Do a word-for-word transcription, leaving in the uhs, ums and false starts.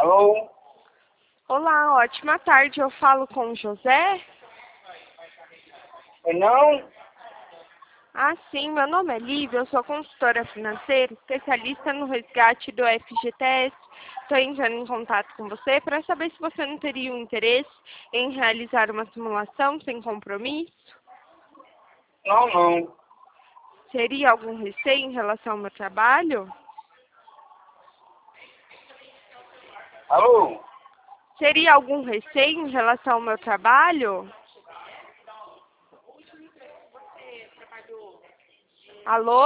Alô? Olá, ótima tarde. Eu falo com o José? É não? Ah, sim. Meu nome é Lívia. Eu sou consultora financeira, especialista no resgate do F G T S. Estou entrando em contato com você para saber se você não teria um interesse em realizar uma simulação sem compromisso. Não, não. Teria algum receio em relação ao meu trabalho? Alô? Teria algum receio em relação ao meu trabalho? Alô?